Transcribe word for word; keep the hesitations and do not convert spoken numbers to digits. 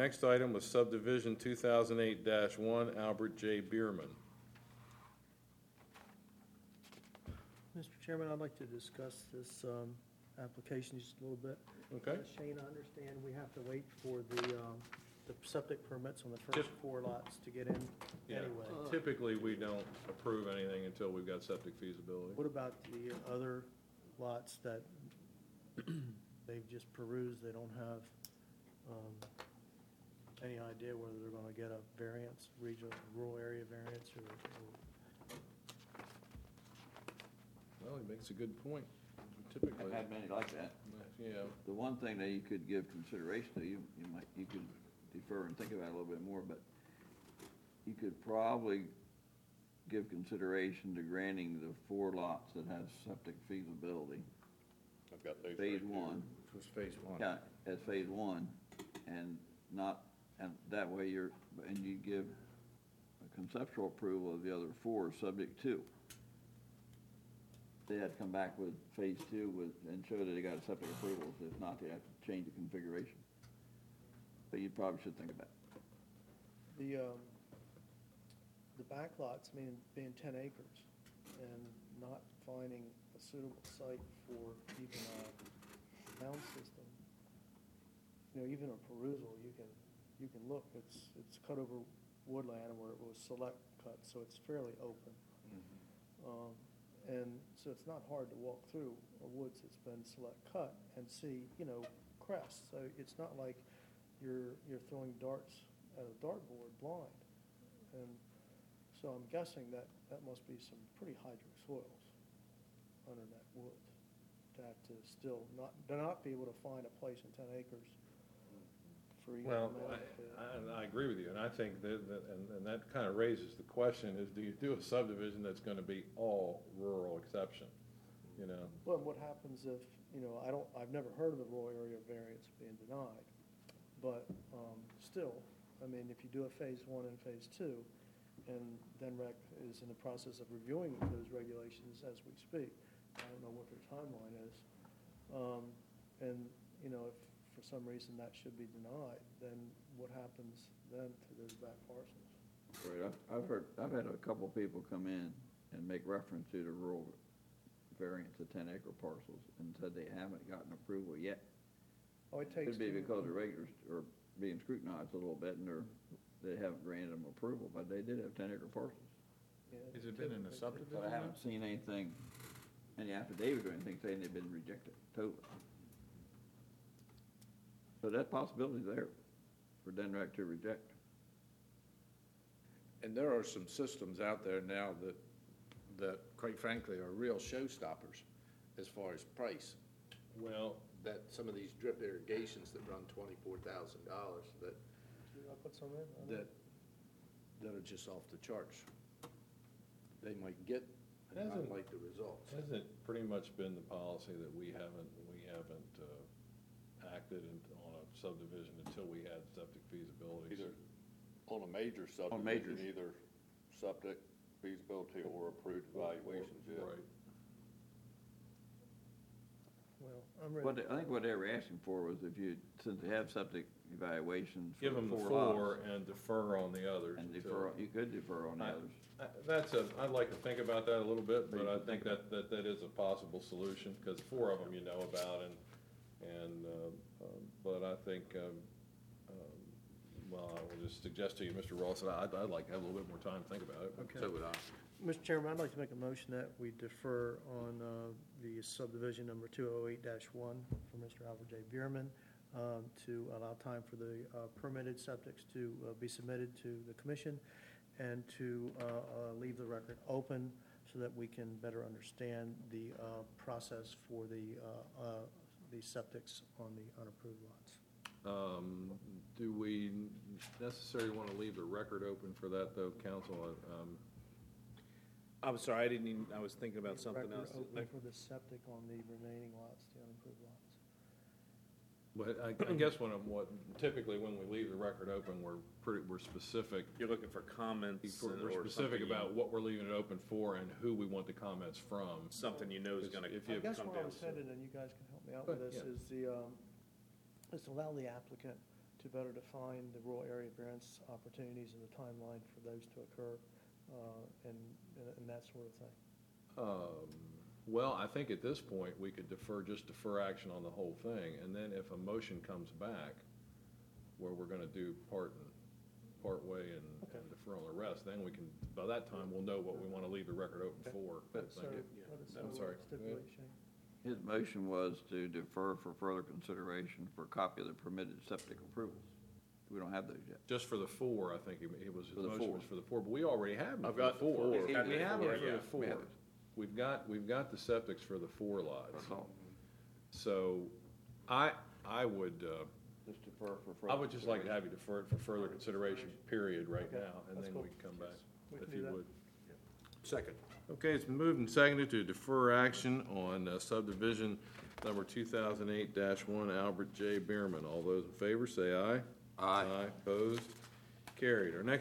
next item was subdivision two thousand eight dash one, Albert J. Bierman. Mister Chairman, I'd like to discuss this um, application just a little bit. Okay. Uh, Shane, I understand we have to wait for the um, the septic permits on the first Yep. four lots to get in Yeah. anyway. Typically, we don't approve anything until we've got septic feasibility. What about the other lots that they've just perused, they don't have um, any idea whether they're going to get a variance, regional, rural area variance, or, or Well, he makes a good point. I've Typically, had many like that. yeah. The one thing that you could give consideration to, you, you might, you could defer and think about it a little bit more, but you could probably give consideration to granting the four lots that have septic feasibility, I've got those. phase right here. one, Which was phase one. yeah, as phase one, and not, and that way you're, and you give a conceptual approval of the other four, subject to. They had to come back with phase two with, and show that they got a septic approval. If not, they have to change the configuration. But you probably should think about it. the, um, the back lots, I mean, being ten acres and not finding a suitable site for even a mound system. You know, even a perusal, you can, you can look, it's, it's cut over woodland where it was select cut, so it's fairly open. Um, And so it's not hard to walk through a woods that's been select cut and see, you know, crests. So it's not like you're, you're throwing darts at a dartboard blind. And so I'm guessing that that must be some pretty hydric soils under that wood to have to still not, to not be able to find a place in ten acres for even. Well, a mound I, pit. I, and I agree with you, and I think that, that and, and that kind of raises the question is, do you do a subdivision that's going to be all rural exception? You know, Well, what happens if, you know, I don't, I've never heard of the rural area variance being denied, but um, still, I mean, if you do a phase one and phase two, and D N R E C is in the process of reviewing those regulations as we speak, I don't know what their timeline is, um, and, you know, if for some reason that should be denied, then what happens then to those back parcels? Right, I've, I've heard, I've had a couple of people come in and make reference to the rural variance of ten acre parcels and said they haven't gotten approval yet. Oh, it takes. Could be two- because the regulars are being scrutinized a little bit and they're, they haven't granted them approval, but they did have ten acre parcels. yeah, Has it been in the typically- subdivision? But I haven't seen anything, any affidavit or anything saying they've been rejected totally. So that possibility's there for D N R E C to reject. And there are some systems out there now that, that quite frankly are real showstoppers as far as price. well, That some of these drip irrigations that run twenty-four thousand dollars that, I'll put some in. I don't know. that, that are just off the charts. They might get and not Hasn't- like the results. hasn't it pretty much been the policy that we haven't, we haven't uh, acted in, on a subdivision until we had septic feasibility? Either on a major majors. subdivision, either septic feasibility or approved evaluations, yeah. Right. Well, I'm ready. What, they- I think what they were asking for was if you, since they have septic evaluations for Give the them the four four lots. and defer on the others. And until- defer, you could defer on the I- others. I- That's a, I'd like to think about that a little bit, but I think that, that, that is a possible solution, because four of them you know about, and, and, uh, um, but I think, um, um, well, I will just suggest to you, Mister Rawson, I'd, I'd like to have a little bit more time to think about it. Okay. So would I. Mister Chairman, I'd like to make a motion that we defer on uh, the subdivision number two oh eight dash one for Mister Albert J. Bierman um, to allow time for the uh, permitted septics to uh, be submitted to the commission and to uh, uh, leave the record open so that we can better understand the uh, process for the, uh, uh, the septics on the unapproved lots. Um, do we necessarily want to leave the record open for that, though, council? Um, I'm sorry, I didn't even, I was thinking about something Record else. open for the septic on the remaining lots, the unapproved lots. But I, I guess when, I'm- what, typically when we leave the record open, we're pretty, we're specific. You're looking for comments We're and- we're or specific something you- about what we're leaving it open for and who we want the comments from. Something you know is gonna If I you- guess come where I down was soon. headed, and you guys can help me out Go with ahead, this, yeah. is the, um, is to allow the applicant to better define the rural area variance opportunities and the timeline for those to occur, uh, and, and that sort of thing. Um, Well, I think at this point, we could defer, just defer action on the whole thing, and then if a motion comes back where we're gonna do part and, part way and Okay. and defer on the rest, then we can, by that time, we'll know what we wanna leave the record open for. So, Thank you. what is I'm the sorry. stipulation? His motion was to defer for further consideration for a copy of the permitted septic approvals. We don't have those yet. Just for the four, I think it it was, his For the motion four. was for the four, but we already have them I've for the got the four. four. We He's have got the them four, for the yeah, we four. have it. We've got, we've got the septics for the four lots. That's all. So I, I would, uh, Just defer for further. I would just like to have you defer it for further consideration, period, right Okay, now, and that's then cool. we can come back, We can if do you that. would. Second. Okay, it's been moved and seconded to defer action on uh, subdivision number two thousand eight dash one Albert J. Bierman. All those in favor, say aye. Aye. Aye, opposed, carried. Our next